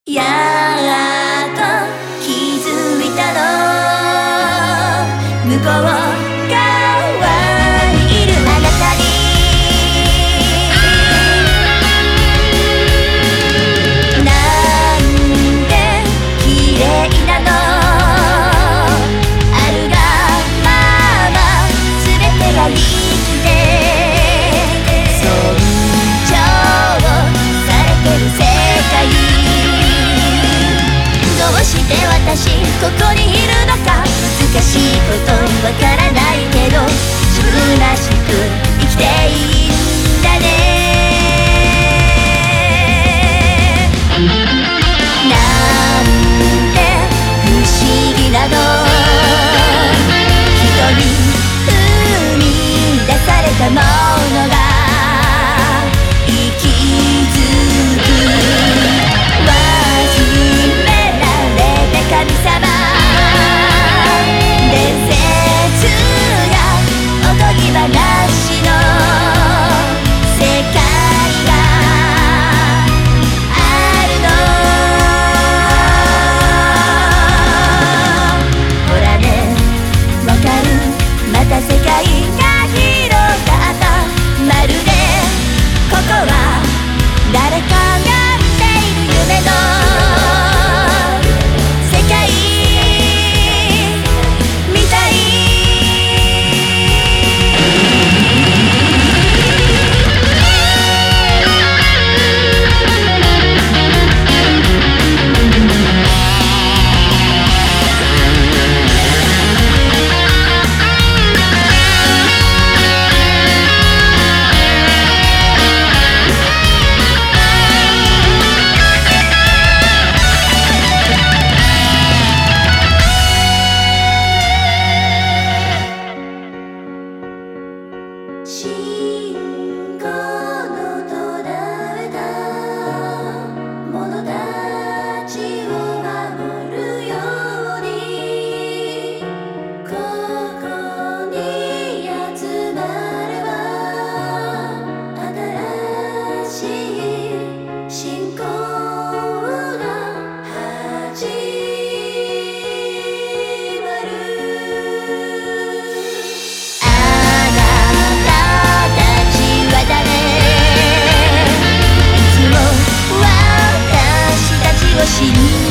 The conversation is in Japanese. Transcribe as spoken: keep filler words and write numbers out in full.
やっと気づいたの向こう側にいるあなたになんて綺麗なのあるがまま全てが生きて尊重されてる世界どうして私ここにいるのか難しいことわからないけど自分らしく生きていいんだねなんて不思議なの人に生み出されたものが生きづく神様伝説やおとぎ話の世界があるのほらねわかるまた世界が広がったまるでここは誰かが見ている夢の信